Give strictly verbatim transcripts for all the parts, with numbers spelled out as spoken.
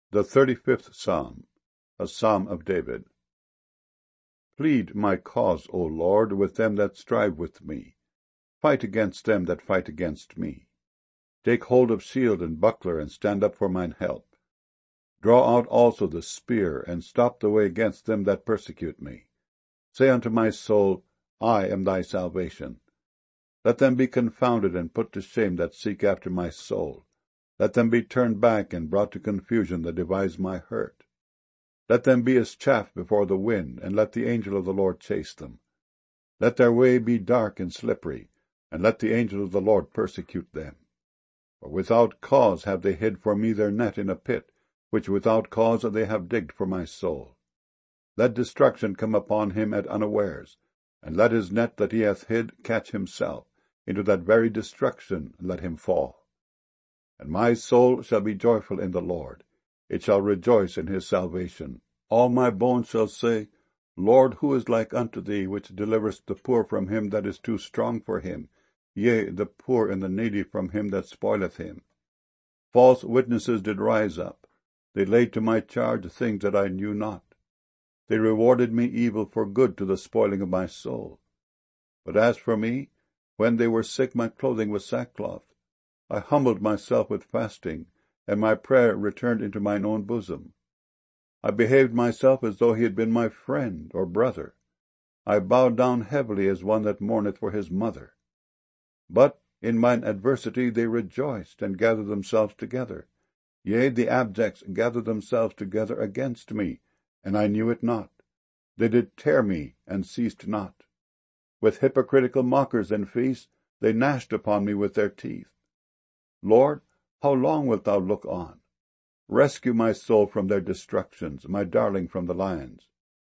The thirty-fifth Psalm, a psalm of David. Plead my cause, O Lord, with them that strive with me. Fight against them that fight against me. Take hold of shield and buckler, and stand up for mine help. Draw out also the spear, and stop the way against them that persecute me. Say unto my soul, I am thy salvation. Let them be confounded and put to shame that seek after my soul. Let them be turned back and brought to confusion that devise my hurt. Let them be as chaff before the wind, and let the angel of the Lord chase them. Let their way be dark and slippery, and let the angel of the Lord persecute them. For without cause have they hid for me their net in a pit, which without cause they have digged for my soul. Let destruction come upon him at unawares, and let his net that he hath hid catch himself. Into that very destruction let him fall. And my soul shall be joyful in the Lord. It shall rejoice in his salvation. All my bones shall say, Lord, who is like unto thee, which deliverest the poor from him that is too strong for him, yea, the poor and the needy from him that spoileth him? False witnesses did rise up. They laid to my charge things that I knew not. They rewarded me evil for good to the spoiling of my soul. But as for me, when they were sick, my clothing was sackcloth. I humbled myself with fasting, and my prayer returned into mine own bosom. I behaved myself as though he had been my friend or brother. I bowed down heavily as one that mourneth for his mother. But in mine adversity they rejoiced, and gathered themselves together. Yea, the abjects gathered themselves together against me, and I knew it not. They did tear me, and ceased not. With hypocritical mockers and feasts they gnashed upon me with their teeth. Lord, how long wilt thou look on? Rescue my soul from their destructions, my darling from the lions.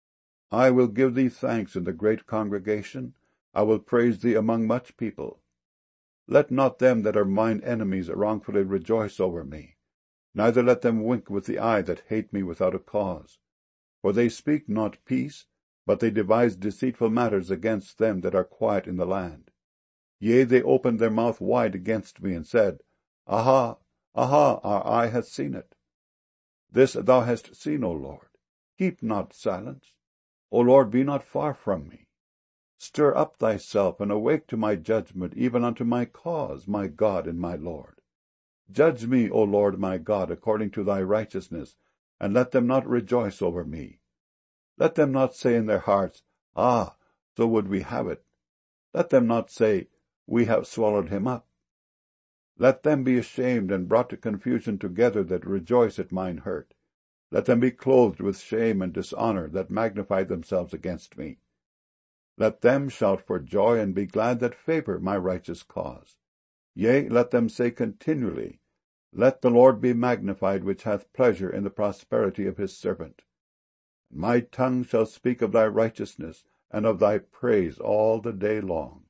I will give thee thanks in the great congregation. I will praise thee among much people. Let not them that are mine enemies wrongfully rejoice over me, neither let them wink with the eye that hate me without a cause. For they speak not peace, but they devise deceitful matters against them that are quiet in the land. Yea, they opened their mouth wide against me, and said, Aha, aha, our eye hath seen it. This thou hast seen, O Lord. Keep not silence. O Lord, be not far from me. Stir up thyself, and awake to my judgment, even unto my cause, my God and my Lord. Judge me, O Lord my God, according to thy righteousness, and let them not rejoice over me. Let them not say in their hearts, Ah, so would we have it. Let them not say, We have swallowed him up. Let them be ashamed and brought to confusion together that rejoice at mine hurt. Let them be clothed with shame and dishonour that magnify themselves against me. Let them shout for joy and be glad that favour my righteous cause. Yea, let them say continually, Let the Lord be magnified, which hath pleasure in the prosperity of his servant. My tongue shall speak of thy righteousness, and of thy praise all the day long.